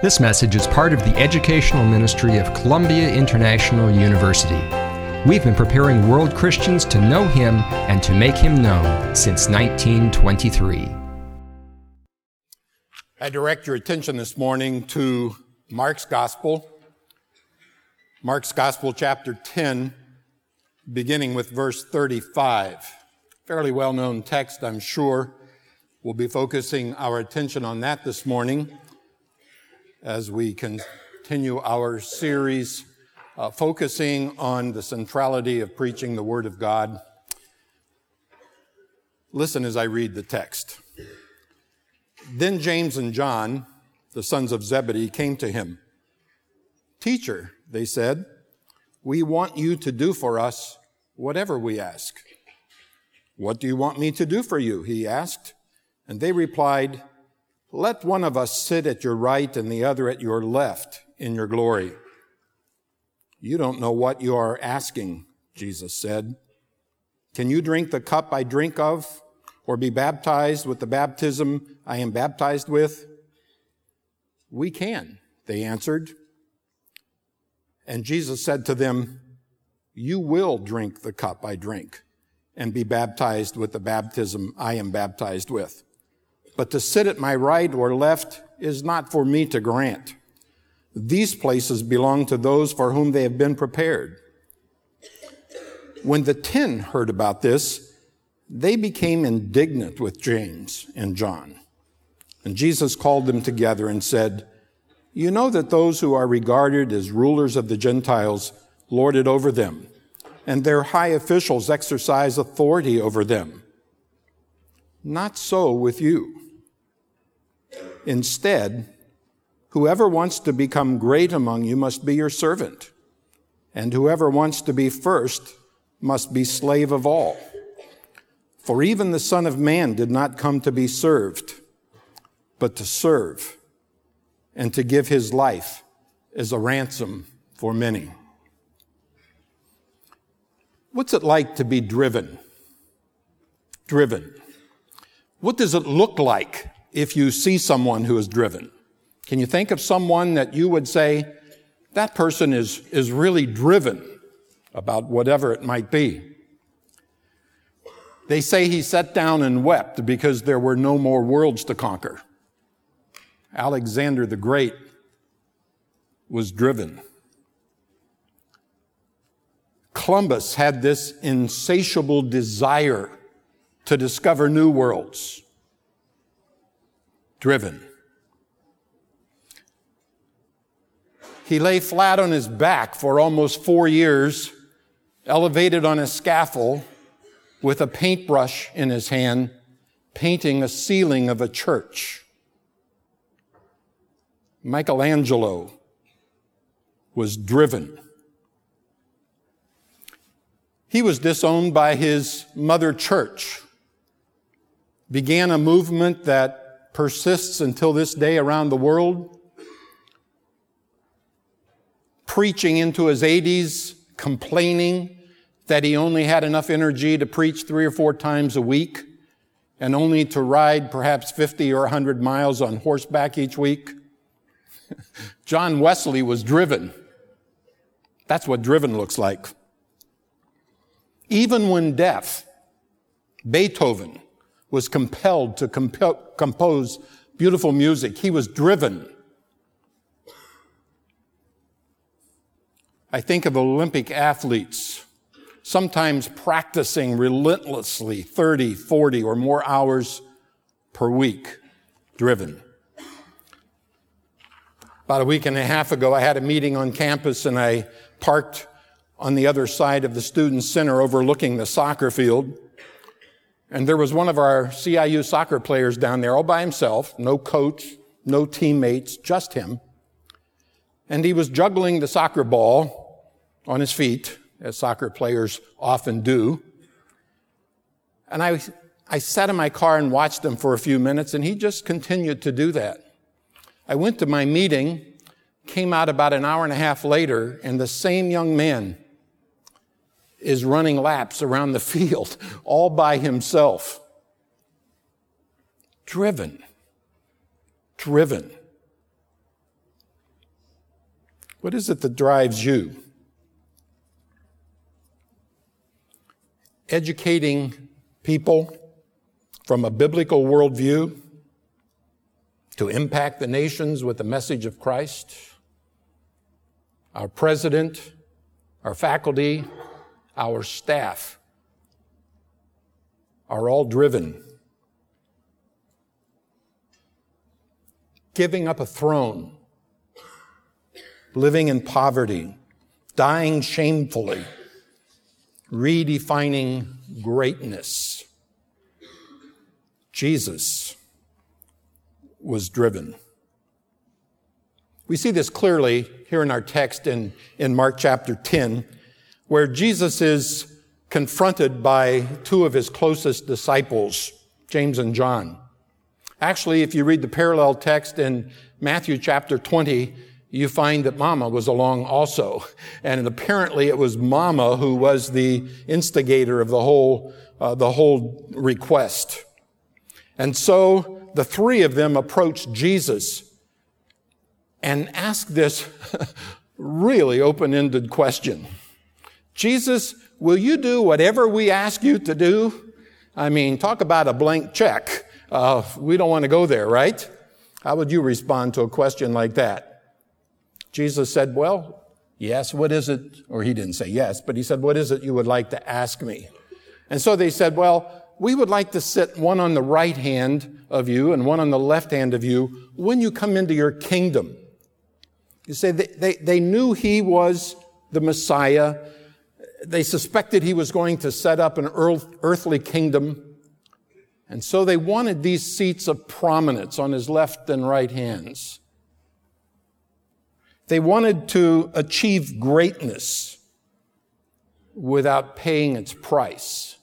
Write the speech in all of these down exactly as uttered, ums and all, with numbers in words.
This message is part of the educational ministry of Columbia International University. We've been preparing world Christians to know Him and to make Him known since nineteen twenty-three. I direct your attention this morning to Mark's Gospel. Mark's Gospel, chapter ten, beginning with verse thirty-five. Fairly well-known text, I'm sure. We'll be focusing our attention on that this morning as we continue our series uh, focusing on the centrality of preaching the Word of God. Listen as I read the text. Then James and John, the sons of Zebedee, came to him. "Teacher," they said, "we want you to do for us whatever we ask." "What do you want me to do for you?" he asked. And they replied, "Let one of us sit at your right and the other at your left in your glory." "You don't know what you are asking," Jesus said. "Can you drink the cup I drink of, or be baptized with the baptism I am baptized with?" "We can," they answered. And Jesus said to them, "You will drink the cup I drink and be baptized with the baptism I am baptized with. But to sit at my right or left is not for me to grant. These places belong to those for whom they have been prepared." When the ten heard about this, they became indignant with James and John. And Jesus called them together and said, "You know that those who are regarded as rulers of the Gentiles lord it over them, and their high officials exercise authority over them. Not so with you. Instead, whoever wants to become great among you must be your servant, and whoever wants to be first must be slave of all. For even the Son of Man did not come to be served, but to serve, and to give his life as a ransom for many." What's it like to be driven? Driven. What does it look like if you see someone who is driven? Can you think of someone that you would say, that person is, is really driven about whatever it might be? They say he sat down and wept because there were no more worlds to conquer. Alexander the Great was driven. Columbus had this insatiable desire to discover new worlds. Driven. He lay flat on his back for almost four years, elevated on a scaffold with a paintbrush in his hand, painting a ceiling of a church. Michelangelo was driven. He was disowned by his mother church, began a movement that persists until this day around the world, preaching into his eighties, complaining that he only had enough energy to preach three or four times a week and only to ride perhaps fifty or one hundred miles on horseback each week. John Wesley was driven. That's what driven looks like. Even when deaf, Beethoven was compelled to comp- compose beautiful music. He was driven. I think of Olympic athletes, sometimes practicing relentlessly thirty, forty, or more hours per week, driven. About a week and a half ago, I had a meeting on campus, and I parked on the other side of the student center overlooking the soccer field. And there was one of our C I U soccer players down there all by himself, no coach, no teammates, just him. And he was juggling the soccer ball on his feet, as soccer players often do. And I, I sat in my car and watched him for a few minutes, and he just continued to do that. I went to my meeting, came out about an hour and a half later, and the same young man is running laps around the field all by himself. Driven. Driven. What is it that drives you? Educating people from a biblical worldview to impact the nations with the message of Christ. Our president, our faculty, our staff are all driven. Giving up a throne, living in poverty, dying shamefully, redefining greatness. Jesus was driven. We see this clearly here in our text in, in Mark chapter ten, where Jesus is confronted by two of his closest disciples, James and John. Actually, if you read the parallel text in Matthew chapter twenty, you find that Mama was along also. And apparently it was Mama who was the instigator of the whole, uh, the whole request. And so the three of them approached Jesus and asked this really open-ended question. Jesus, will you do whatever we ask you to do? I mean, talk about a blank check. Uh, we don't want to go there, right? How would you respond to a question like that? Jesus said, well, yes, what is it? Or he didn't say yes, but he said, what is it you would like to ask me? And so they said, well, we would like to sit one on the right hand of you and one on the left hand of you when you come into your kingdom. You say they, they, they knew he was the Messiah. They suspected he was going to set up an earth, earthly kingdom. And so they wanted these seats of prominence on his left and right hands. They wanted to achieve greatness without paying its price.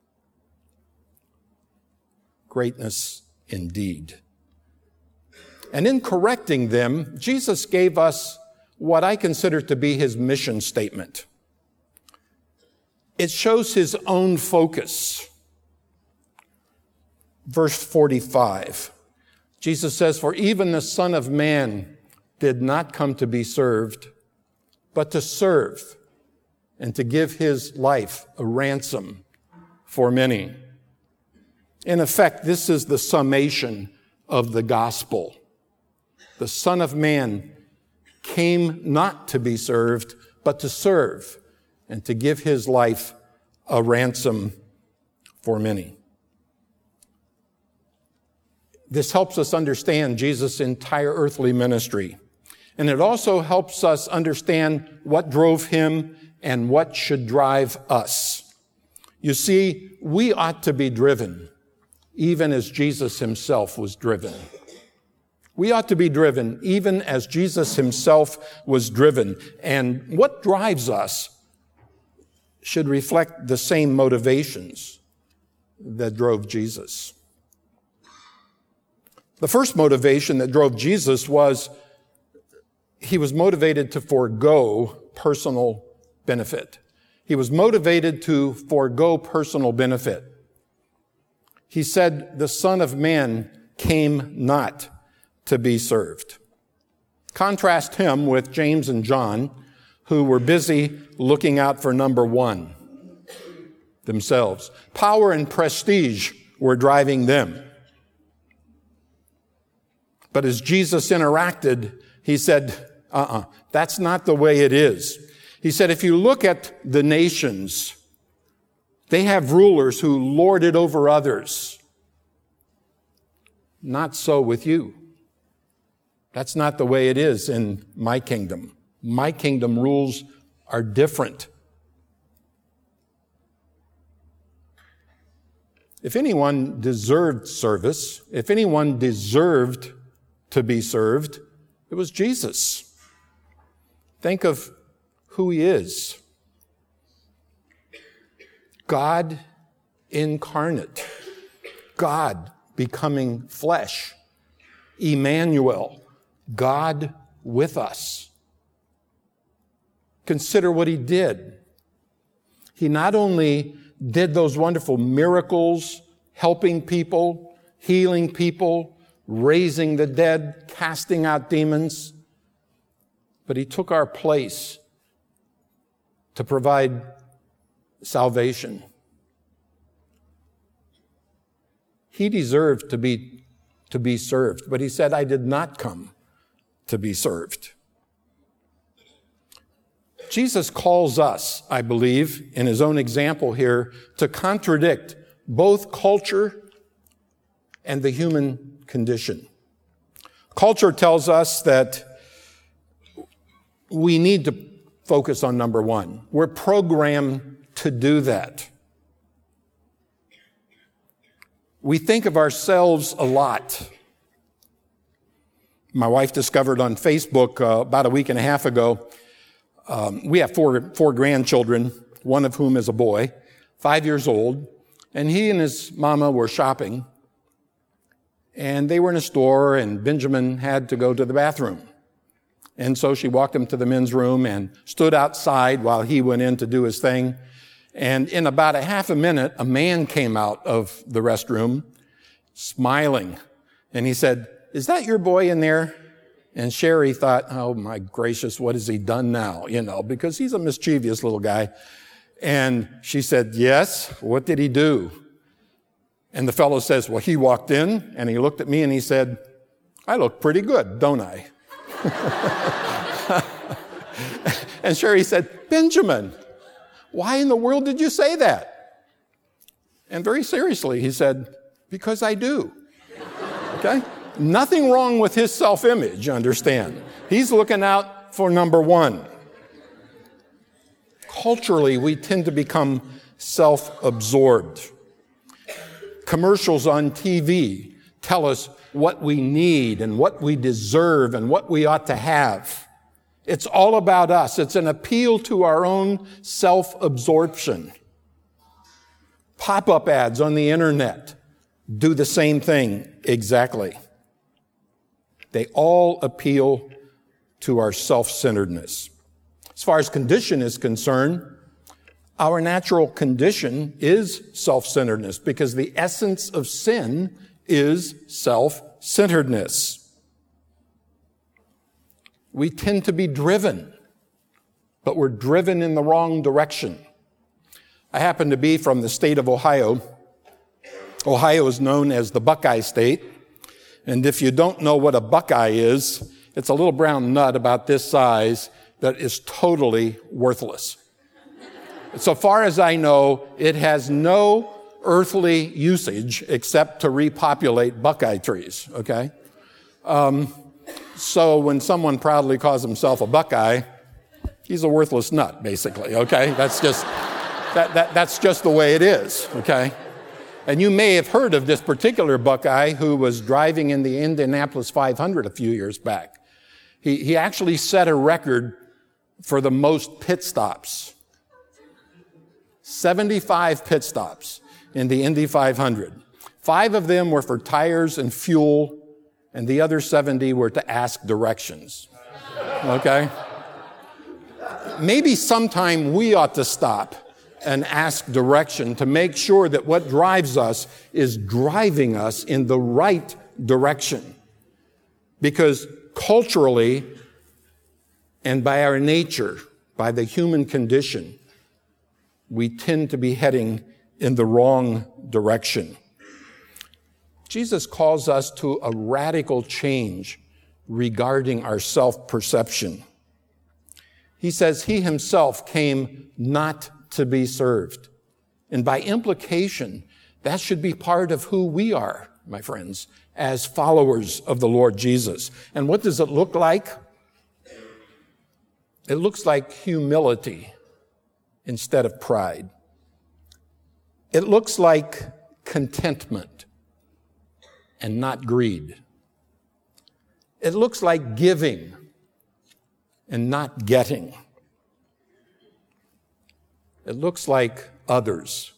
Greatness indeed. And in correcting them, Jesus gave us what I consider to be his mission statement. It shows his own focus. Verse forty-five, Jesus says, for even the Son of Man did not come to be served, but to serve and to give his life a ransom for many. In effect, this is the summation of the gospel. The Son of Man came not to be served, but to serve and to give his life a ransom for many. This helps us understand Jesus' entire earthly ministry. And it also helps us understand what drove him and what should drive us. You see, we ought to be driven, even as Jesus himself was driven. We ought to be driven, even as Jesus himself was driven. And what drives us should reflect the same motivations that drove Jesus. The first motivation that drove Jesus was he was motivated to forego personal benefit. He was motivated to forego personal benefit. He said, the Son of Man came not to be served. Contrast him with James and John, who were busy looking out for number one themselves. Power and prestige were driving them. But as Jesus interacted, he said, uh-uh, that's not the way it is. He said, if you look at the nations, they have rulers who lord it over others. Not so with you. That's not the way it is in my kingdom. My kingdom rules are different. If anyone deserved service, if anyone deserved to be served, it was Jesus. Think of who he is. God incarnate. God becoming flesh. Emmanuel. God with us. Consider what he did. He not only did those wonderful miracles, helping people, healing people, raising the dead, casting out demons, but he took our place to provide salvation. He deserved to be, to be served, but he said, I did not come to be served. Jesus calls us, I believe, in his own example here, to contradict both culture and the human condition. Culture tells us that we need to focus on number one. We're programmed to do that. We think of ourselves a lot. My wife discovered on Facebook uh, about a week and a half ago, um, we have four, four grandchildren, one of whom is a boy, five years old, and he and his mama were shopping, and they were in a store, and Benjamin had to go to the bathroom. And so she walked him to the men's room and stood outside while he went in to do his thing. And in about a half a minute, a man came out of the restroom smiling. And he said, is that your boy in there? And Sherry thought, oh my gracious, what has he done now? You know, because he's a mischievous little guy. And she said, yes, what did he do? And the fellow says, well, he walked in and he looked at me and he said, I look pretty good, don't I? And Sherry said, Benjamin, why in the world did you say that? And very seriously, he said, because I do. Okay? Nothing wrong with his self-image, understand. He's looking out for number one. Culturally, we tend to become self-absorbed. Commercials on T V tell us what we need and what we deserve and what we ought to have. It's all about us. It's an appeal to our own self-absorption. Pop-up ads on the internet do the same thing exactly. They all appeal to our self-centeredness. As far as condition is concerned, our natural condition is self-centeredness because the essence of sin is self-centeredness. We tend to be driven, but we're driven in the wrong direction. I happen to be from the state of Ohio. Ohio is known as the Buckeye State. And if you don't know what a buckeye is, it's a little brown nut about this size that is totally worthless. So far as I know, it has no earthly usage except to repopulate buckeye trees, okay? Um, so when someone proudly calls himself a buckeye, he's a worthless nut, basically, okay? That's just, that, that, that's just the way it is, okay? And you may have heard of this particular buckeye who was driving in the Indianapolis five hundred a few years back. He, he actually set a record for the most pit stops. seventy-five pit stops in the Indy five hundred. Five of them were for tires and fuel, and the other seventy were to ask directions. Okay? Maybe sometime we ought to stop and ask direction to make sure that what drives us is driving us in the right direction. Because culturally and by our nature, by the human condition, we tend to be heading in the wrong direction. Jesus calls us to a radical change regarding our self-perception. He says he himself came not to be served. And by implication, that should be part of who we are, my friends, as followers of the Lord Jesus. And what does it look like? It looks like humility instead of pride. It looks like contentment and not greed. It looks like giving and not getting. It looks like others,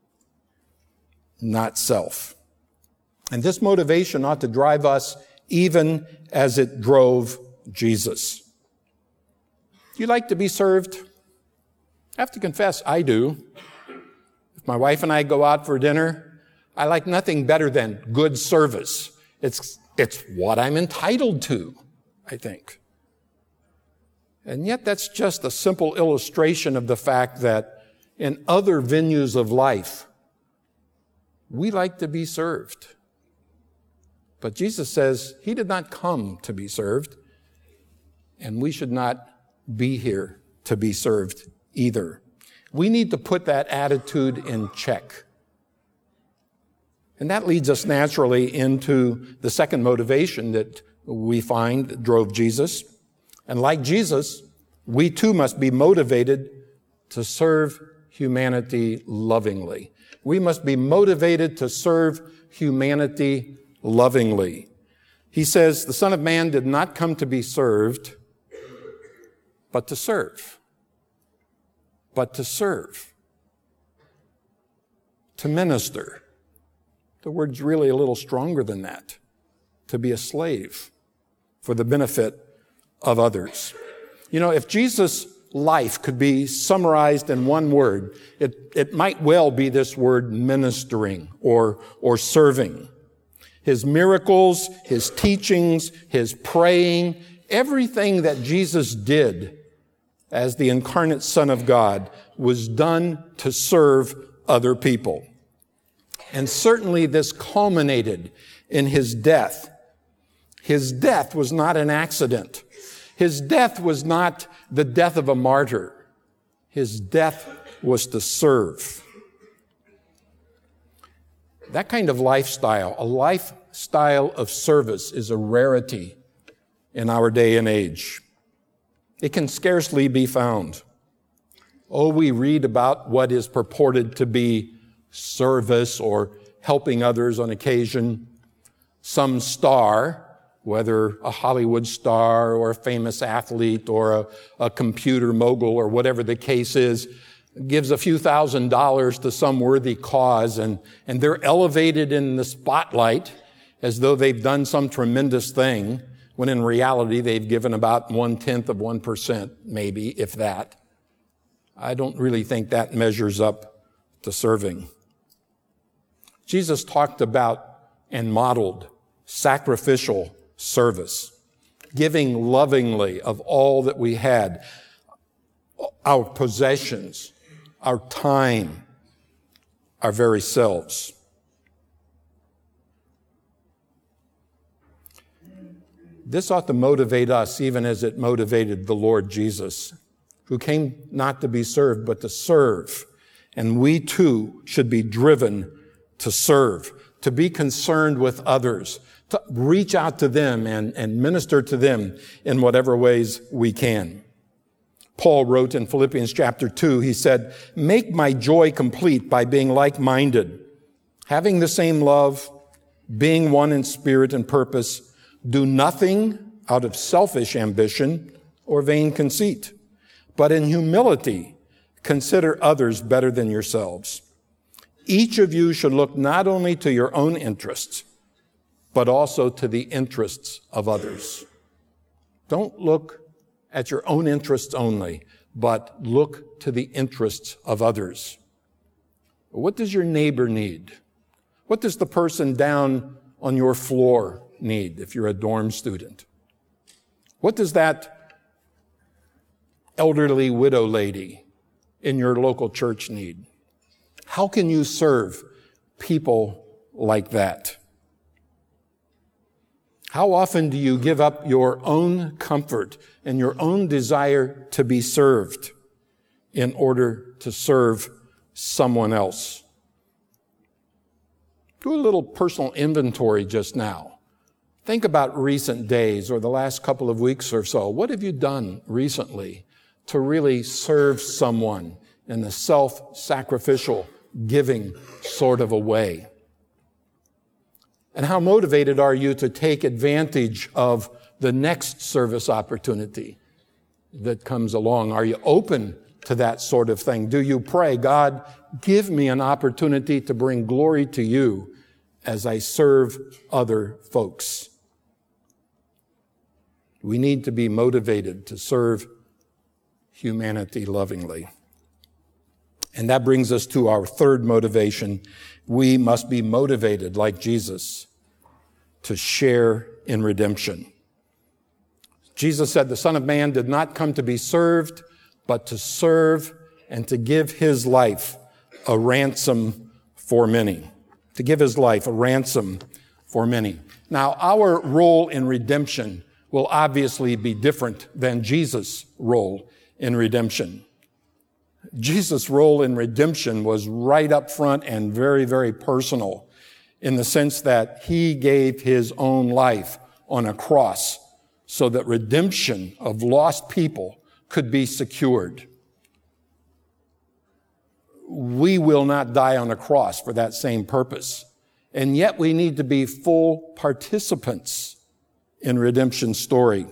not self. And this motivation ought to drive us even as it drove Jesus. You like to be served? I have to confess, I do. If my wife and I go out for dinner, I like nothing better than good service. It's, it's what I'm entitled to, I think. And yet that's just a simple illustration of the fact that in other venues of life, we like to be served. But Jesus says he did not come to be served, and we should not be here to be served either. We need to put that attitude in check. And that leads us naturally into the second motivation that we find drove Jesus. And like Jesus, we too must be motivated to serve humanity lovingly. We must be motivated to serve humanity lovingly. He says, the Son of Man did not come to be served, but to serve. But to serve. To minister. The word's really a little stronger than that. To be a slave for the benefit of others. You know, if Jesus' life could be summarized in one word, it, it might well be this word ministering or, or serving. His miracles, his teachings, his praying, everything that Jesus did as the incarnate Son of God was done to serve other people. And certainly this culminated in his death. His death was not an accident. His death was not the death of a martyr. His death was to serve. That kind of lifestyle, a lifestyle of service, is a rarity in our day and age. It can scarcely be found. Oh, we read about what is purported to be service or helping others on occasion. Some star, whether a Hollywood star or a famous athlete or a, a computer mogul or whatever the case is, gives a few thousand dollars to some worthy cause, and, and they're elevated in the spotlight as though they've done some tremendous thing, when in reality they've given about one-tenth of one percent, maybe, if that. I don't really think that measures up to serving. Jesus talked about and modeled sacrificial service, giving lovingly of all that we had, our possessions, our time, our very selves. This ought to motivate us even as it motivated the Lord Jesus, who came not to be served, but to serve. And we too should be driven to serve, to be concerned with others, to reach out to them and, and minister to them in whatever ways we can. Paul wrote in Philippians chapter two, he said, "Make my joy complete by being like-minded, having the same love, being one in spirit and purpose. Do nothing out of selfish ambition or vain conceit, but in humility consider others better than yourselves. Each of you should look not only to your own interests, but also to the interests of others." Don't look at your own interests only, but look to the interests of others. What does your neighbor need? What does the person down on your floor need if you're a dorm student? What does that elderly widow lady in your local church need? How can you serve people like that? How often do you give up your own comfort and your own desire to be served in order to serve someone else? Do a little personal inventory just now. Think about recent days or the last couple of weeks or so. What have you done recently to really serve someone in a self-sacrificial, giving sort of a way? And how motivated are you to take advantage of the next service opportunity that comes along? Are you open to that sort of thing? Do you pray, God, give me an opportunity to bring glory to you as I serve other folks? We need to be motivated to serve humanity lovingly. And that brings us to our third motivation. We must be motivated, like Jesus, to share in redemption. Jesus said, the Son of Man did not come to be served, but to serve and to give his life a ransom for many. To give his life a ransom for many. Now, our role in redemption will obviously be different than Jesus' role in redemption. Jesus' role in redemption was right up front and very, very personal in the sense that he gave his own life on a cross so that redemption of lost people could be secured. We will not die on a cross for that same purpose. And yet we need to be full participants in redemption's story.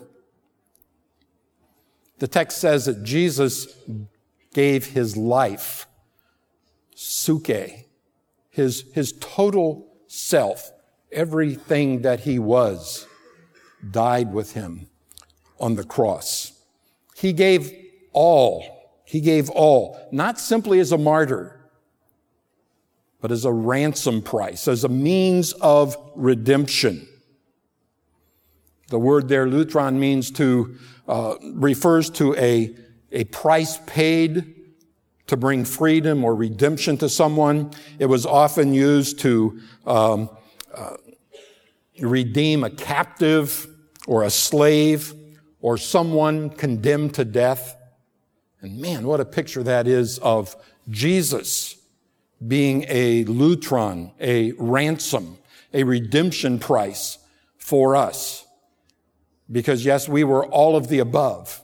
The text says that Jesus gave his life, suke, his, his total self, everything that he was, died with him on the cross. He gave all. He gave all, not simply as a martyr, but as a ransom price, as a means of redemption. The word there, lutron, means to, uh, refers to a, a price paid to bring freedom or redemption to someone. It was often used to um, uh, redeem a captive or a slave or someone condemned to death. And man, what a picture that is of Jesus being a lutron, a ransom, a redemption price for us. Because yes, we were all of the above.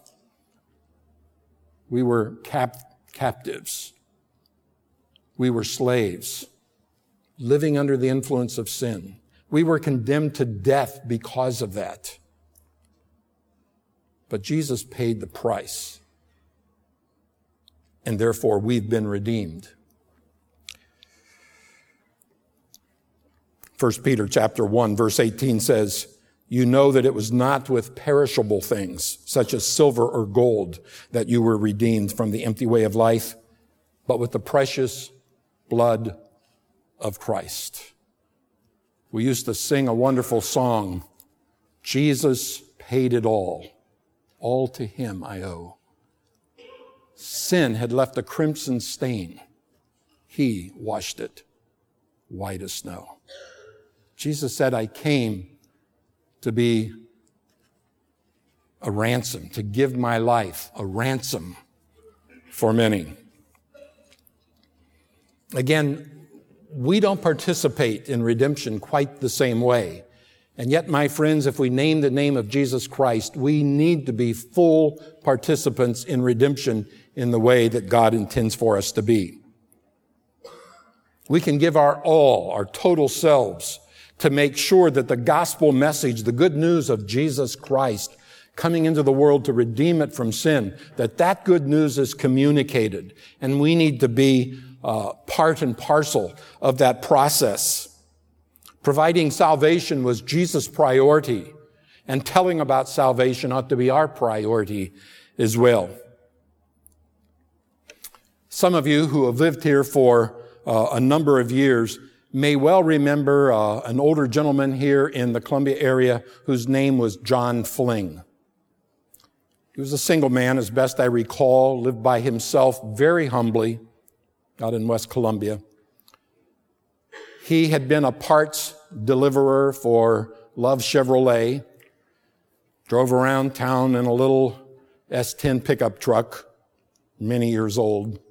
We were cap- captives. We were slaves, living under the influence of sin. We were condemned to death because of that. But Jesus paid the price. And therefore, we've been redeemed. First Peter chapter one, verse eighteen says, you know that it was not with perishable things, such as silver or gold, that you were redeemed from the empty way of life, but with the precious blood of Christ. We used to sing a wonderful song, Jesus paid it all. All to him I owe. Sin had left a crimson stain. He washed it white as snow. Jesus said, I came to be a ransom, to give my life a ransom for many. Again, we don't participate in redemption quite the same way. And yet, my friends, if we name the name of Jesus Christ, we need to be full participants in redemption in the way that God intends for us to be. We can give our all, our total selves, to make sure that the gospel message, the good news of Jesus Christ coming into the world to redeem it from sin, that that good news is communicated. And we need to be uh, part and parcel of that process. Providing salvation was Jesus' priority, and telling about salvation ought to be our priority as well. Some of you who have lived here for uh, a number of years may well remember uh, an older gentleman here in the Columbia area whose name was John Fling. He was a single man, as best I recall, lived by himself very humbly out in West Columbia. He had been a parts deliverer for Love Chevrolet, drove around town in a little S ten pickup truck, many years old.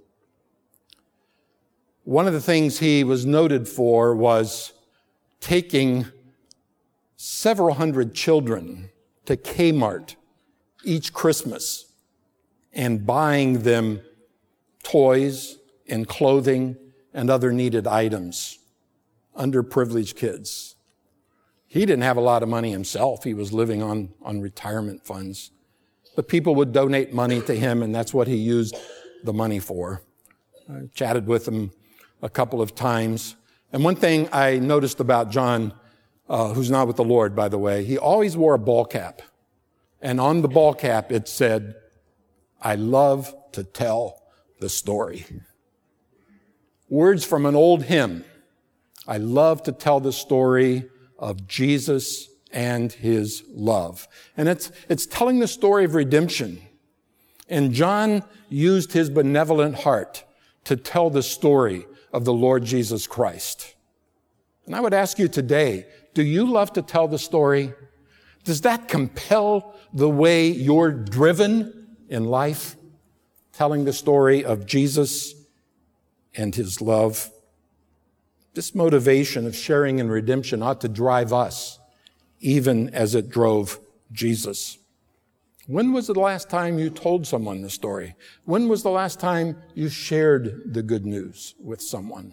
One of the things he was noted for was taking several hundred children to Kmart each Christmas and buying them toys and clothing and other needed items. Underprivileged kids. He didn't have a lot of money himself. He was living on, on retirement funds. But people would donate money to him, and that's what he used the money for. I chatted with him a couple of times. And one thing I noticed about John, uh, who's not with the Lord, by the way, he always wore a ball cap. And on the ball cap, it said, I love to tell the story. Words from an old hymn. I love to tell the story of Jesus and his love. And it's, it's telling the story of redemption. And John used his benevolent heart to tell the story of the Lord Jesus Christ. And I would ask you today, do you love to tell the story? Does that compel the way you're driven in life? Telling the story of Jesus and his love. This motivation of sharing in redemption ought to drive us, even as it drove Jesus. When was the last time you told someone the story? When was the last time you shared the good news with someone?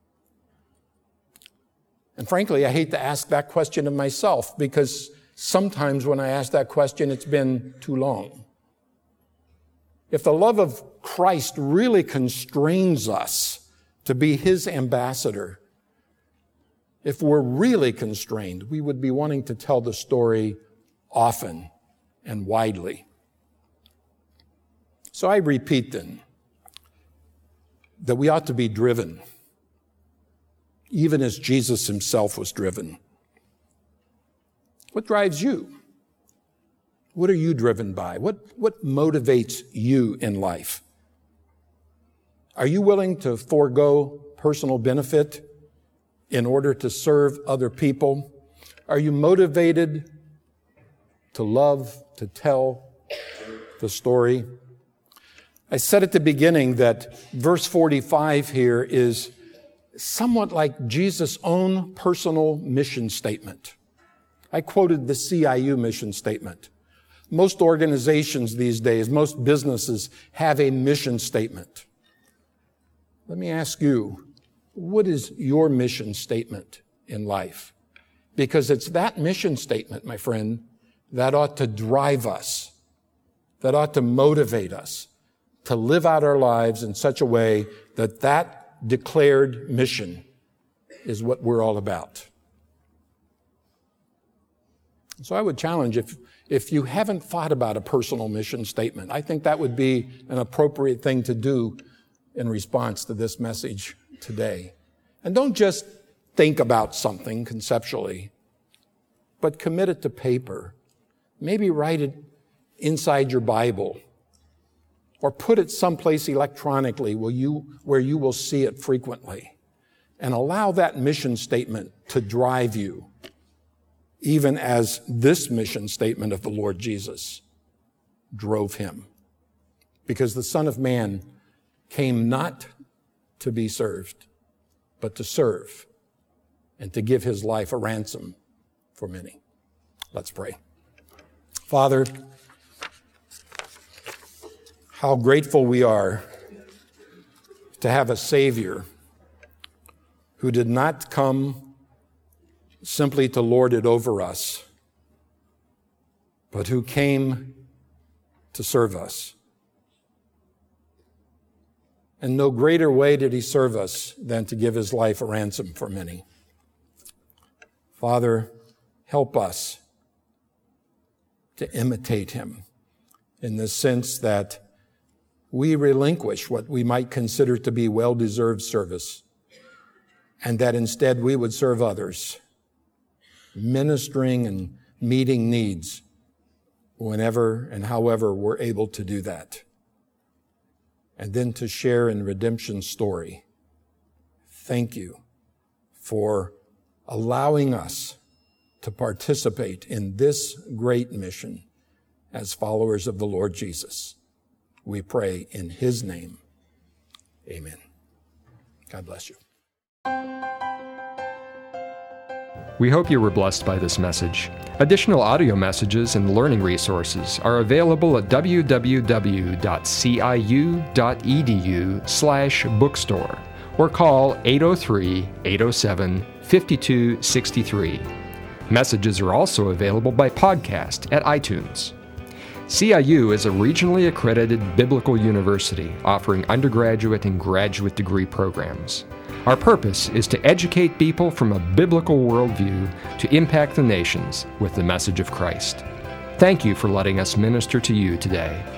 And frankly, I hate to ask that question of myself, because sometimes when I ask that question, it's been too long. If the love of Christ really constrains us to be his ambassador, if we're really constrained, we would be wanting to tell the story often and widely. So I repeat then, that we ought to be driven, even as Jesus himself was driven. What drives you? What are you driven by? What, what motivates you in life? Are you willing to forego personal benefit in order to serve other people? Are you motivated to love, to tell the story? I said at the beginning that verse forty-five here is somewhat like Jesus' own personal mission statement. I quoted the C I U mission statement. Most organizations these days, most businesses have a mission statement. Let me ask you, what is your mission statement in life? Because it's that mission statement, my friend, that ought to drive us, that ought to motivate us to live out our lives in such a way that that declared mission is what we're all about. So I would challenge, if, if you haven't thought about a personal mission statement, I think that would be an appropriate thing to do in response to this message today. And don't just think about something conceptually, but commit it to paper. Maybe write it inside your Bible, or put it someplace electronically where you, where you will see it frequently. And allow that mission statement to drive you, even as this mission statement of the Lord Jesus drove him. Because the Son of Man came not to be served, but to serve and to give his life a ransom for many. Let's pray. Father, how grateful we are to have a Savior who did not come simply to lord it over us, but who came to serve us. And no greater way did he serve us than to give his life a ransom for many. Father, help us to imitate him in the sense that we relinquish what we might consider to be well-deserved service, and that instead we would serve others, ministering and meeting needs whenever and however we're able to do that. And then to share in redemption's story. Thank you for allowing us to participate in this great mission as followers of the Lord Jesus. We pray in his name. Amen. God bless you. We hope you were blessed by this message. Additional audio messages and learning resources are available at w w w dot c i u dot e d u slash bookstore or call eight oh three, eight oh seven, five two six three. Messages are also available by podcast at iTunes. C I U is a regionally accredited biblical university offering undergraduate and graduate degree programs. Our purpose is to educate people from a biblical worldview to impact the nations with the message of Christ. Thank you for letting us minister to you today.